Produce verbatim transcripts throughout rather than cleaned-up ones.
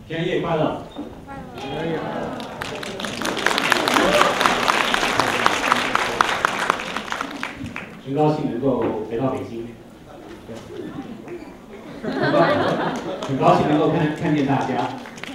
平安夜快乐！ 平安夜快乐！ 很高兴能够回到北京，很高很高兴能够看看见大家。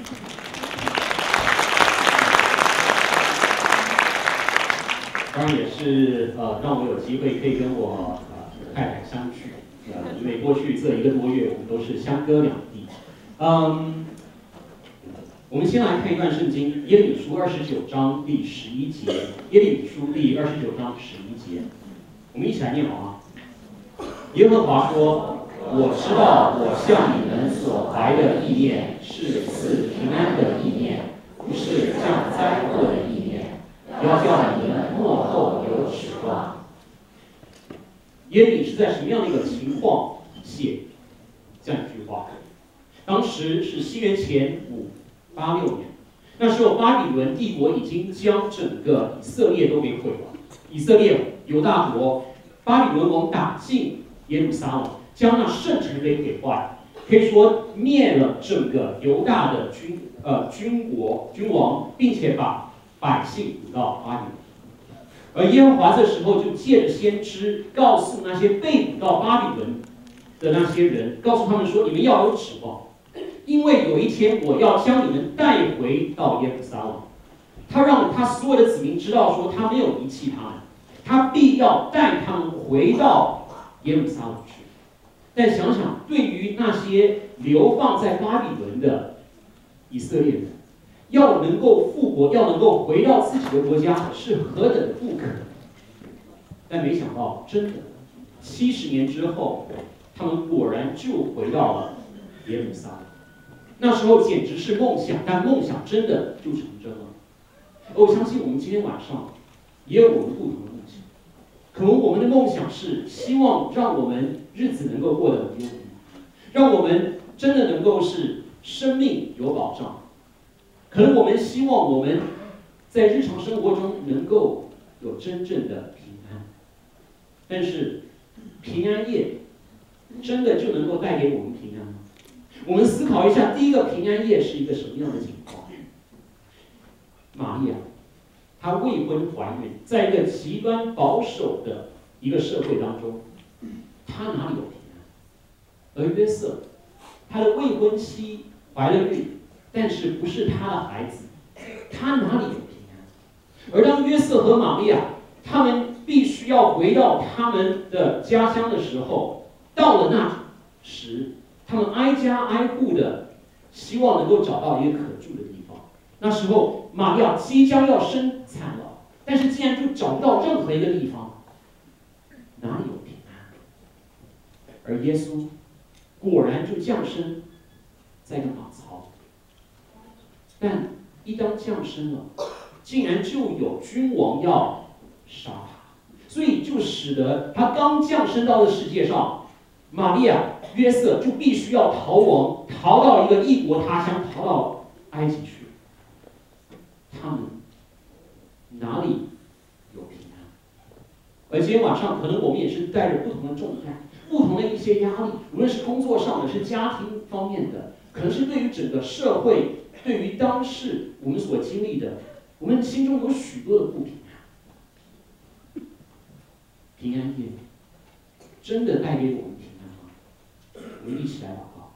当然也是呃，让我有机会可以跟我呃太太相聚，呃，因为过去这一个多月我们都是相隔两地。嗯，我们先来看一段圣经，耶利米书二十九章第十一节，耶利米书第二十九章十一节，我们一起来念好吗？耶和华说：“我知道我向你们所怀的意念是赐平安的意念，不是降灾祸的意念，要叫你们末后有指望。”耶利米是在什么样的一个情况写这样一句话？当时是西元前五八六年，那时候巴比伦帝国已经将整个以色列都给毁了。以色列犹大国，巴比伦王打进耶路撒冷，将那圣城给毁坏，可以说灭了整个犹大的君呃君国君王，并且把百姓掳到巴比伦。而耶和华这时候就借着先知告诉那些被掳到巴比伦的那些人，告诉他们说：你们要有指望。因为有一天我要将你们带回到耶路撒冷，他让他所有的子民知道说他没有遗弃他们，他必要带他们回到耶路撒冷去。但想想，对于那些流放在巴比伦的以色列人，要能够复活，要能够回到自己的国家，是何等的不可能。但没想到，真的，七十年之后，他们果然就回到了耶路撒冷。那时候简直是梦想，但梦想真的就成真了。我相信我们今天晚上也有我们不同的梦想，可能我们的梦想是希望让我们日子能够过得无忧无虑，让我们真的能够是生命有保障。可能我们希望我们在日常生活中能够有真正的平安，但是平安夜真的就能够带给我们平安吗？我们思考一下，第一个平安夜是一个什么样的情况？玛利亚，她未婚怀孕，在一个极端保守的一个社会当中，她哪里有平安？而约瑟，他的未婚妻怀了孕，但是不是他的孩子，他哪里有平安？而当约瑟和玛利亚他们必须要回到他们的家乡的时候，到了那时，他们挨家挨户的希望能够找到一个可住的地方。那时候玛利亚即将要生产了，但是竟然就找不到任何一个地方，哪里有平安？而耶稣果然就降生在一个马槽，但一当降生了，竟然就有君王要杀他，所以就使得他刚降生到的世界上，玛利亚、约瑟就必须要逃亡，逃到一个异国他乡，逃到埃及去。他们哪里有平安？而今天晚上，可能我们也是带着不同的重担，不同的一些压力，无论是工作上的，是家庭方面的，可能是对于整个社会，对于当世我们所经历的，我们心中有许多的不平安。平安夜真的带给我们平安吗？我们一起来祷告。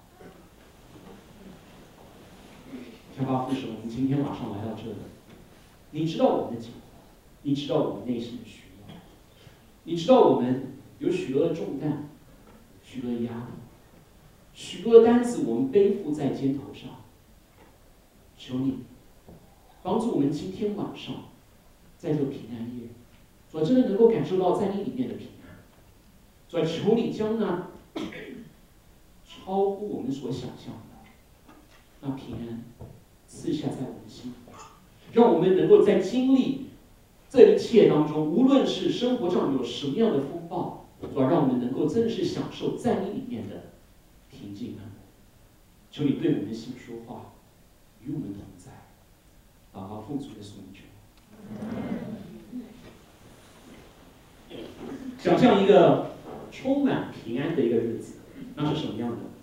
天父父神，我们今天晚上来到这里，你知道我们的境况，你知道我们内心的需要，你知道我们有许多的重担，许多的压力，许多的担子我们背负在肩头上。求你帮助我们今天晚上在这个平安夜，主真的能够感受到在你里面的平安。主求你将那超乎我们所想象的那平安赐下在我们心里，让我们能够在经历这一切当中，无论是生活上有什么样的风暴，主让我们能够真的是享受在你里面的平静安稳。求你对我们的心说话，与我们同在。祷告奉主的圣名求。想象一个充满平安的一个日子，那是什么样的？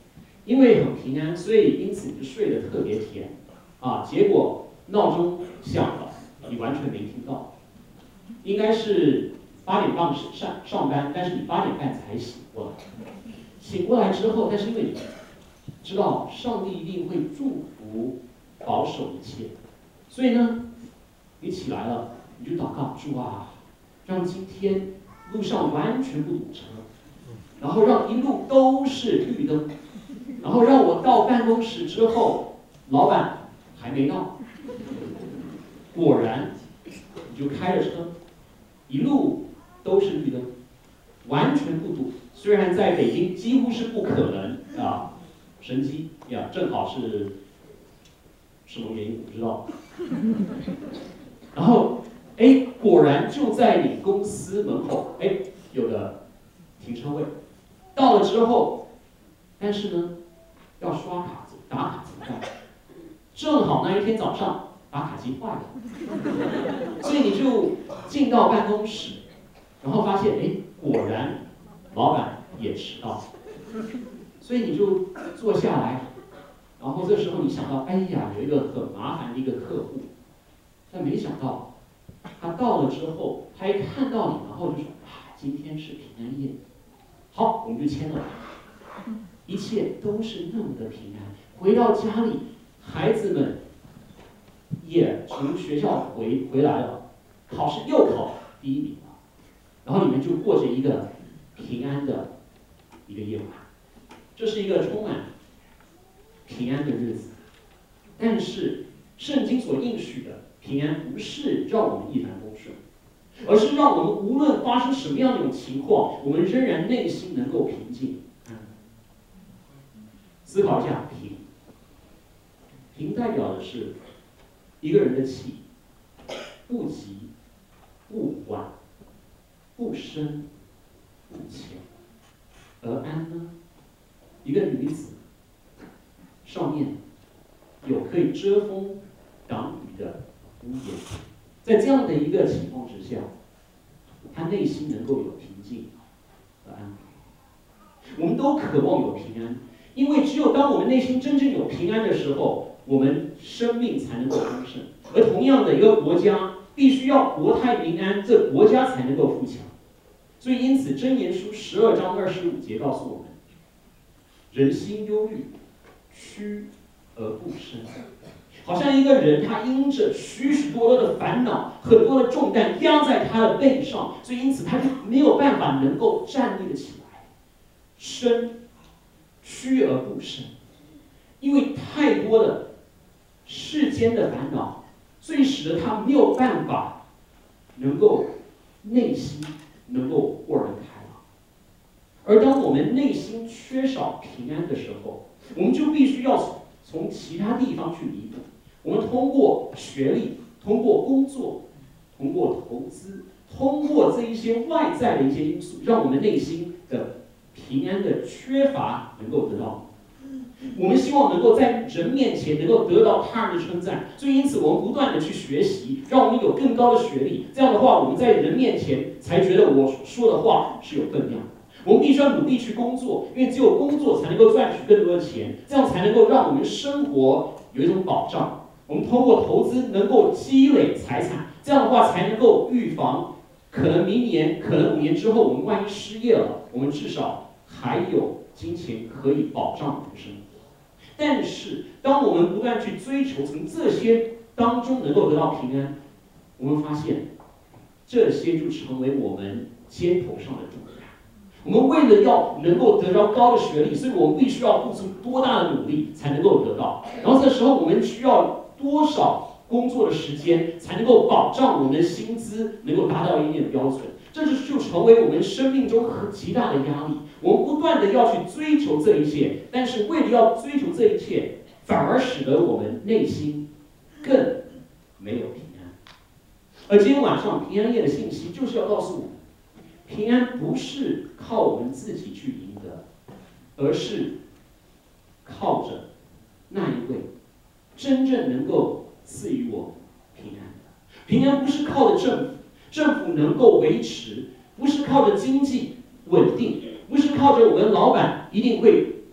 因为很平安，所以因此你就睡得特别甜啊。结果闹钟响了，你完全没听到，应该是八点半上上班，但是你八点半才醒过来。醒过来之后，但是因为你知道上帝一定会祝福保守一切，所以呢，你起来了，你就祷告，主啊，让今天路上完全不堵车，然后让一路都是绿灯，然后让我到办公室之后，老板还没到，果然你就开着车，一路都是绿灯，完全不堵。虽然在北京几乎是不可能啊，神机呀，正好是什么原因我不知道。然后，哎，果然就在你公司门口，哎，有个停车位。到了之后，但是呢，要刷卡打卡怎么办？正好那一天早上打卡机坏了，所以你就进到办公室，然后发现，哎，果然老板也迟到，所以你就坐下来，然后这时候你想到，哎呀，有一个很麻烦的一个客户，但没想到他到了之后，他一看到你，然后就说啊，今天是平安夜，好，我们就签了，一切都是那么的平安。回到家里，孩子们也从学校回回来了，考试又考第一名了，然后你们就过着一个平安的一个夜晚，这是一个充满平安的日子。但是圣经所应许的平安，不是让我们一帆风顺，而是让我们无论发生什么样的一种情况，我们仍然内心能够平静。嗯，思考一下，平，平代表的是一个人的气，不急，不缓，不深，不浅。而安呢，一个女子上面有可以遮风挡雨的屋檐，在这样的一个情况之下，她内心能够有平静和安稳。我们都渴望有平安，因为只有当我们内心真正有平安的时候，我们生命才能够丰盛。而同样的，一个国家必须要国泰民安，这国家才能够富强。所以，因此，《箴言书》十二章二十五节告诉我们：人心忧虑，屈而不伸。好像一个人，他因着许许多多的烦恼、很多的重担压在他的背上，所以因此他就没有办法能够站立得起来。伸，屈而不伸，因为太多的世间的烦恼，所以使得他没有办法能够内心能够豁然开朗。而当我们内心缺少平安的时候，我们就必须要从其他地方去弥补。我们通过学历，通过工作，通过投资，通过这一些外在的一些因素，让我们内心的平安的缺乏能够得到。我们希望能够在人面前能够得到他人的称赞，所以因此我们不断的去学习，让我们有更高的学历。这样的话，我们在人面前才觉得我说的话是有分量的。我们必须要努力去工作，因为只有工作才能够赚取更多的钱，这样才能够让我们生活有一种保障。我们通过投资能够积累财产，这样的话才能够预防可能明年、可能五年之后我们万一失业了，我们至少还有金钱可以保障我们的生活。但是，当我们不断去追求从这些当中能够得到平安，我们发现这些就成为我们肩头上的重担。我们为了要能够得到高的学历，所以我们必须要付出多大的努力才能够得到。然后这时候我们需要多少工作的时间才能够保障我们的薪资能够达到一定的标准？这就就成为我们生命中很极大的压力。我们不断的要去追求这一切，但是为了要追求这一切，反而使得我们内心更没有平安。而今天晚上平安夜的信息就是要告诉我们，平安不是靠我们自己去赢得，而是靠着那一位真正能够赐予我们平安的。平安不是靠着政府，政府能够维持，不是靠着经济稳定，不是靠着我们老板一定会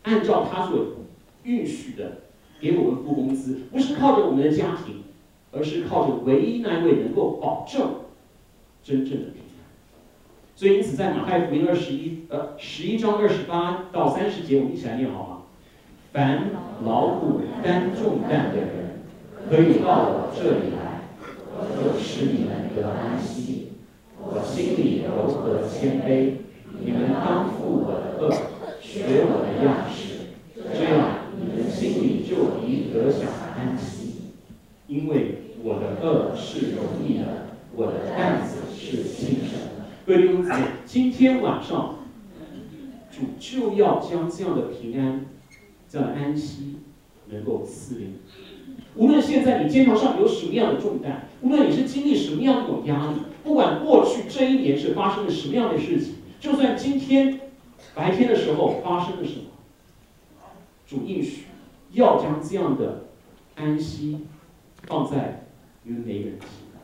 按照他所允许的给我们付工资，不是靠着我们的家庭，而是靠着唯一那一位能够保证真正的平安。所以因此在马太福音二十一呃十一章二十八到三十节，我们一起来念好吗？凡劳苦担重担的人，可以到我这里来，我就使你们得安息。我心里柔和谦卑，你们当负我的恶，学我的样式，这样你们心里就必得享安息。因为我的恶是容易的，我的担子是轻省的。各位弟兄姊妹，今天晚上主就要将这样的平安、这样的安息能够赐给你。无论现在你肩头上有什么样的重担，无论你是经历什么样的一种压力，不管过去这一年是发生了什么样的事情，就算今天白天的时候发生了什么，主应许要将这样的安息放在你们每一个人心上。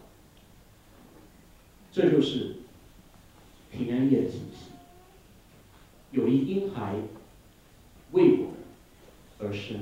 这就是平安夜的信息。有一婴孩为我们而生，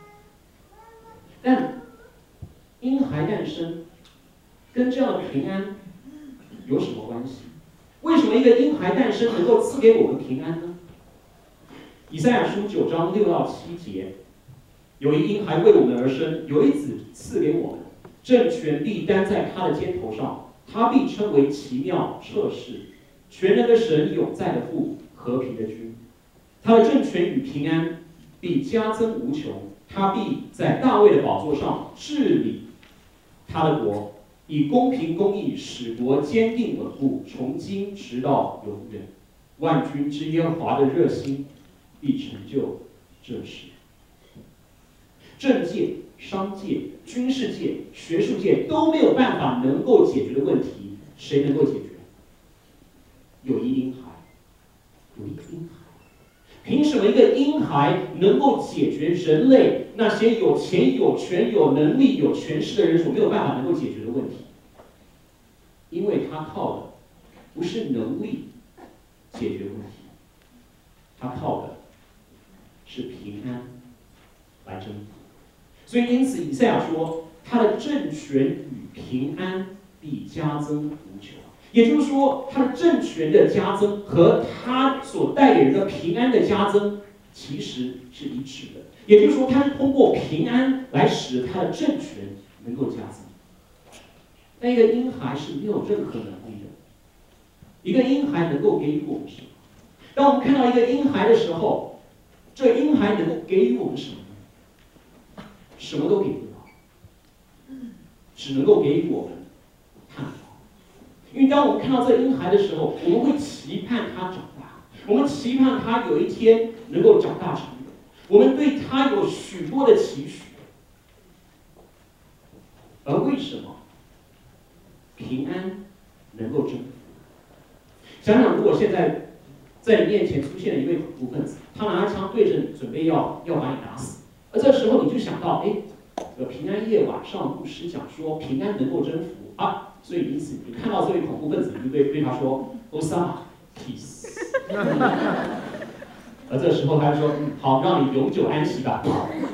但婴孩诞生跟这样的平安有什么关系？为什么一个婴孩诞生能够赐给我们平安呢？以赛亚书九章六到七节，有一婴孩为我们而生，有一子赐给我们，政权必担在他的肩头上，他必称为奇妙策士，全能的神，永在的父，和平的君。他的政权与平安必加增无穷，他必在大卫的宝座上治理他的国，以公平公义使国坚定稳固，从今直到永远。万军之耶和华的热心必成就这事。政界、商界、军事界、学术界都没有办法能够解决的问题，谁能够解决？有一婴孩，有一婴孩。凭什么一个婴孩能够解决人类那些有钱、有权、有能力、有权势的人所没有办法能够解决的问题？因为他靠的不是能力解决问题，他靠的是平安来征服。所以因此以赛亚说，他的政权与平安必加增无穷。也就是说，他的政权的加增和他所带给人的平安的加增其实是一致的。也就是说，他是通过平安来使得他的政权能够加增。但一个婴孩是没有任何能力的。一个婴孩能够给予我们什么？当我们看到一个婴孩的时候，这个婴孩能够给予我们什么呢？什么都给不到，只能够给予我们盼望。因为当我们看到这个婴孩的时候，我们会期盼他长大，我们期盼他有一天能够长大成人，我们对他有许多的期许。而为什么平安能够征服？想想，如果现在在你面前出现了一位恐怖分子，他拿着枪对着你，准备要要把你打死，而这时候你就想到，哎，这个平安夜晚上牧师讲说平安能够征服啊。所以因此，你看到这位恐怖分子，你就对对他说 ：“Osama peace。”而这时候他就说：“嗯，好，让你永久安息吧。”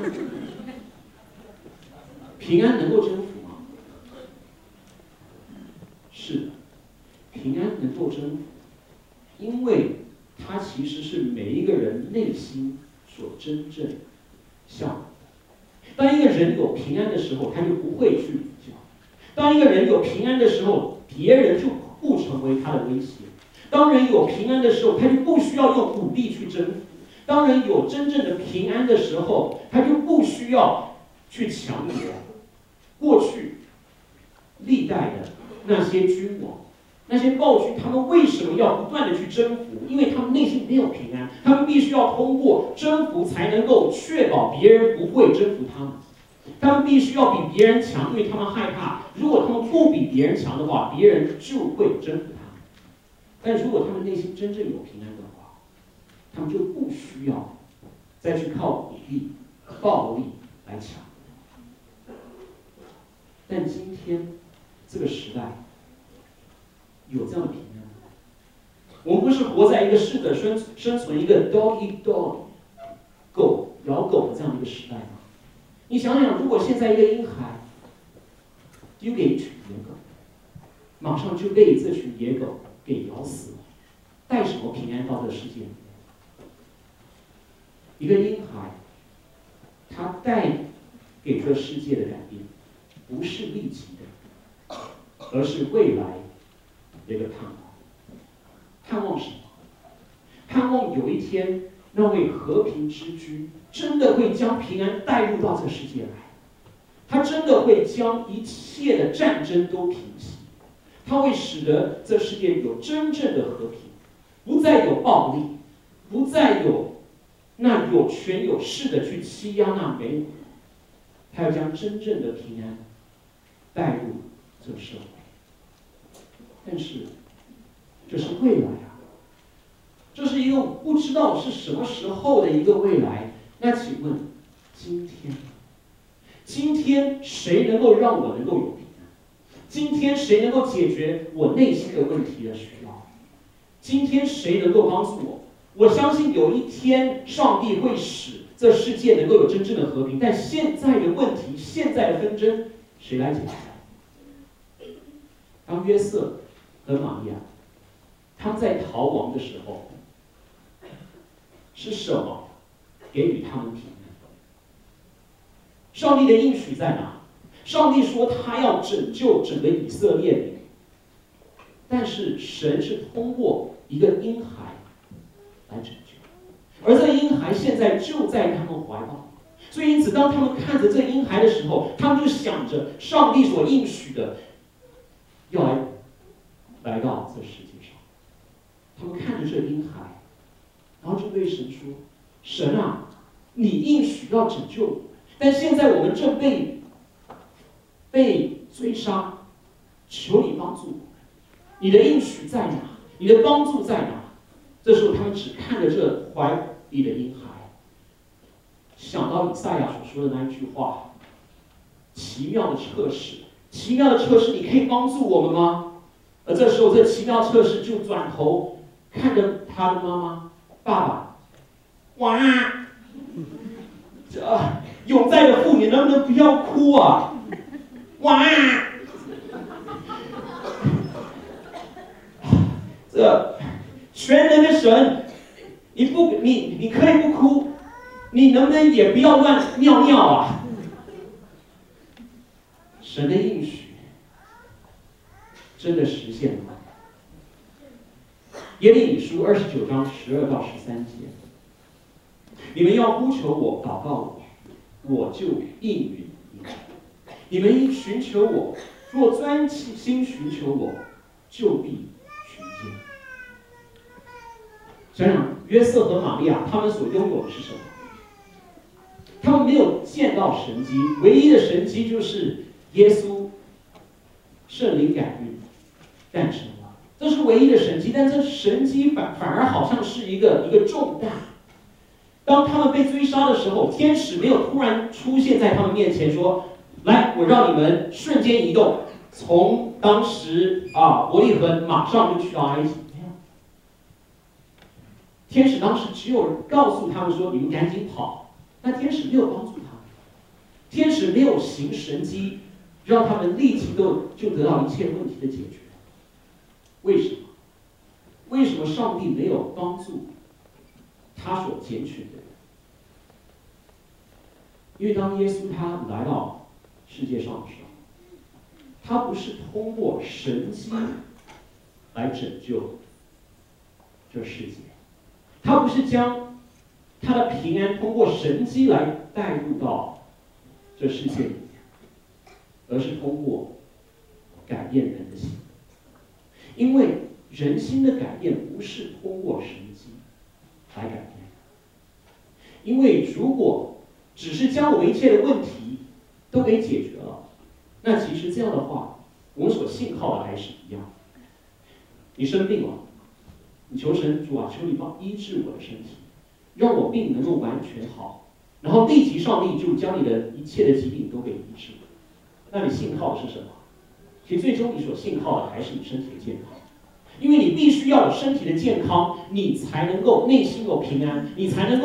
平安能够征服吗？是的，平安能够征服，因为它其实是每一个人内心所真正向往的。当一个人有平安的时候，他就不会去比较。当一个人有平安的时候，别人就不成为他的威胁。当人有平安的时候，他就不需要用武力去征服。当人有真正的平安的时候，他就不需要去强夺。过去历代的那些君王、那些暴君，他们为什么要不断的去征服？因为他们内心没有平安，他们必须要通过征服才能够确保别人不会征服他们。他们必须要比别人强，因为他们害怕，如果他们不比别人强的话，别人就会征服他们。但如果他们内心真正有平安的话，他们就不需要再去靠武力、暴力来抢。但今天这个时代有这样的平安吗？我们不是活在一个适者生生存一个 dog eat dog， 狗咬狗的这样的一个时代吗？你想想，如果现在一个婴孩丢给一群野狗，马上就被这群野狗给咬死了，带什么平安到这个世界里面？一个婴孩，他带给这世界的改变，不是立即的，而是未来的一个盼望。盼望什么？盼望有一天，那位和平之君真的会将平安带入到这个世界来，他真的会将一切的战争都平息，他会使得这世界有真正的和平，不再有暴力，不再有那有权有势的去欺压那没有，他要将真正的平安带入这个社会。但是这是未来啊，这是一个不知道是什么时候的一个未来。那请问，今天，今天谁能够让我能够有平安？今天谁能够解决我内心的问题的需要？今天谁能够帮助我？我相信有一天，上帝会使这世界能够有真正的和平。但现在的问题，现在的纷争，谁来解决？当约瑟和玛利亚他们在逃亡的时候，是什么给予他们平安？上帝的应许在哪？上帝说他要拯救整个以色列民，但是神是通过一个婴孩来拯救，而这个婴孩现在就在他们怀抱。所以因此当他们看着这个婴孩的时候，他们就想着上帝所应许的要来来到这世界上。他们看着这个婴孩，然后就对神说：神啊，你应许要拯救我们，但现在我们正被被追杀，求你帮助我们，你的应许在哪？你的帮助在哪？这时候他们只看着这怀里的婴孩，想到以赛亚所说的那一句话：奇妙的测试，奇妙的测试，你可以帮助我们吗？而这时候这奇妙测试就转头看着他的妈妈爸爸，哇，这永在的父，你能不能不要哭啊？哇，这全能的神，你不你你可以不哭，你能不能也不要乱尿尿啊？神的应许真的实现了吗？耶利米书二十九章十二到十三节，你们要呼求我，祷告我，我就应允你们。你们应寻求我，若专心寻求我，就必寻见。想想约瑟和玛利亚，他们所拥有的是什么？他们没有见到神迹，唯一的神迹就是耶稣圣灵感孕诞生了，这是唯一的神迹。但这神迹反反而好像是一个一个重担。当他们被追杀的时候，天使没有突然出现在他们面前说：来，我让你们瞬间移动，从当时啊伯利恒马上就去到埃及。没有，天使当时只有告诉他们说：你们赶紧跑。那天使没有帮助他们，天使没有行神迹，让他们立即都就得到一切问题的解决。为什么？为什么上帝没有帮助他所拣选的人？因为当耶稣他来到世界上的时候，他不是通过神迹来拯救这世界，他不是将他的平安通过神迹来带入到这世界里面，而是通过改变人的心。因为人心的改变不是通过神迹来改变，因为如果只是将我们一切的问题都给解决了，那其实这样的话，我们所信靠的还是一样。你生病了，你求神主啊，求你帮医治我的身体，让我病能够完全好，然后立即上帝就将你的一切的疾病都给医治了。那你信靠的是什么？其实最终你所信靠的还是你身体的健康，因为你必须要有身体的健康，你才能够内心有平安，你才能够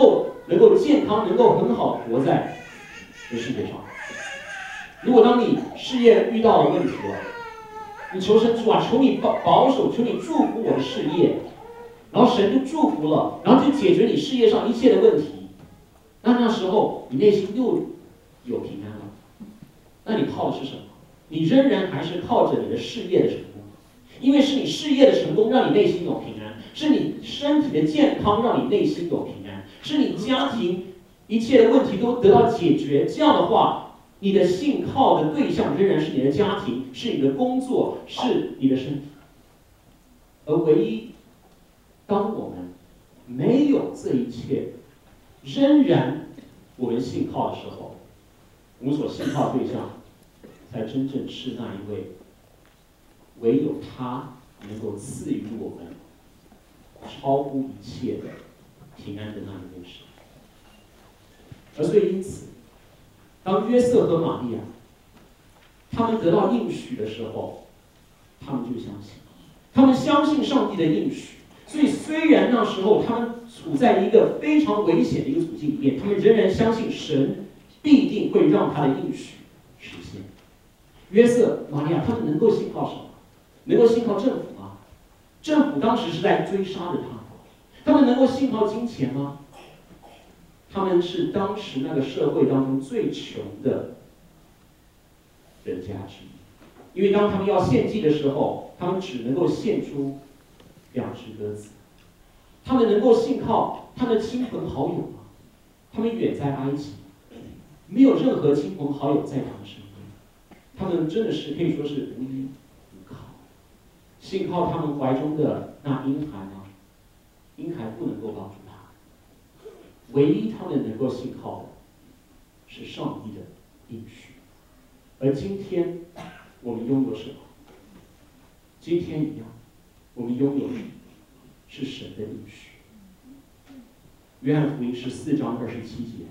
能够健康，能够很好活在这世界上。如果当你事业遇到了问题了，你求神主啊，求你保保守，求你祝福我的事业，然后神就祝福了，然后就解决你事业上一切的问题。那那时候你内心又有平安了。那你靠的是什么？你仍然还是靠着你的事业的成功，因为是你事业的成功让你内心有平安，是你身体的健康让你内心有平安，是你家庭一切的问题都得到解决。这样的话，你的信靠的对象仍然是你的家庭，是你的工作，是你的身体。而唯一当我们没有这一切，仍然我们信靠的时候，我们所信靠的对象才真正是那一位唯有他能够赐予我们超乎一切的平安的那一位神。而所以因此，当约瑟和玛利亚他们得到应许的时候，他们就相信，他们相信上帝的应许。所以虽然那时候他们处在一个非常危险的一个处境里面，他们仍然相信神必定会让他的应许实现。约瑟、玛利亚他们能够信靠什么？能够信靠政府吗？政府当时是在追杀着他们。他们能够信靠金钱吗？他们是当时那个社会当中最穷的人家之一，因为当他们要献祭的时候，他们只能够献出两只鸽子。他们能够信靠他们的亲朋好友吗？他们远在埃及，没有任何亲朋好友在他们身边，他们真的是可以说是无依无靠。信靠他们怀中的那婴孩吗？婴孩不能够帮助他。唯一他们能够信靠的是上帝的应许。而今天我们拥有什么？今天一样，我们拥有的是神的应许。约翰福音十四章二十七节，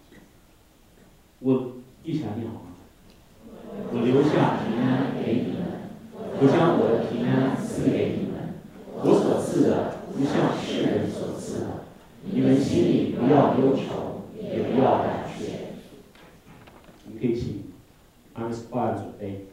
我一起来念好吗？我留下平安给你们，我将我的平安赐给你们，我所赐的不像世人所赐的，你们心里不要忧愁，也不要胆怯。我们可以请阿斯巴尔准备。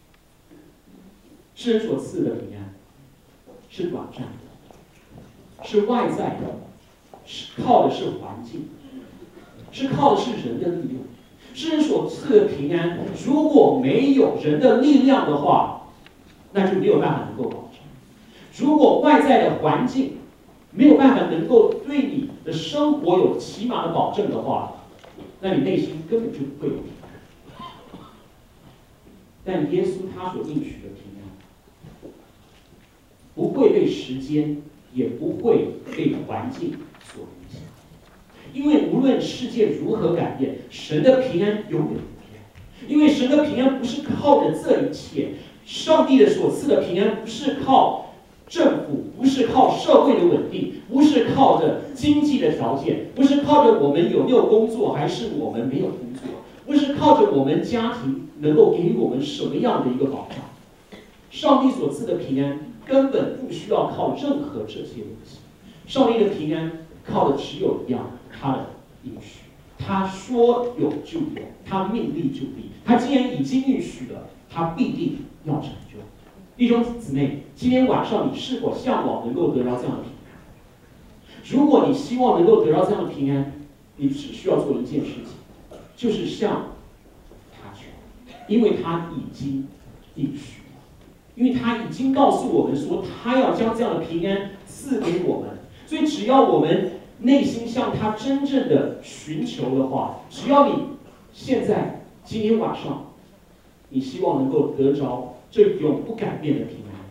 世人所赐的平安是短暂的，是外在的，是靠的是环境，是靠的是人的力量。世人所赐的平安，如果没有人的力量的话，那就没有办法能够保证。如果外在的环境没有办法能够对你的生活有起码的保证的话，那你内心根本就不会有平安。但耶稣他所应许的平安，不会被时间，也不会被环境所影响。因为无论世界如何改变，神的平安永远不变。因为神的平安不是靠着这一切，上帝的所赐的平安不是靠政府，不是靠社会的稳定，不是靠着经济的条件，不是靠着我们有没有工作，还是我们没有工作，不是靠着我们家庭能够给予我们什么样的一个保障。上帝所赐的平安根本不需要靠任何这些东西。上帝的平安靠的只有一样，他的应许。他说有就有，他命立就立。他既然已经应许了，他必定要成就。弟兄姊妹，今天晚上你是否向往能够得到这样的平安？如果你希望能够得到这样的平安，你只需要做一件事情，就是向他求，因为他已经应许了，因为他已经告诉我们说，他要将这样的平安赐给我们。所以只要我们内心向他真正的寻求的话，只要你现在今天晚上，你希望能够得着这永不改变的平安，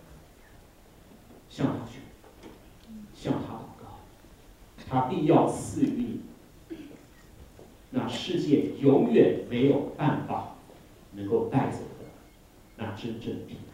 向他求，向他祷告，他必要赐予你那世界永远没有办法能够带走的那真正的平安。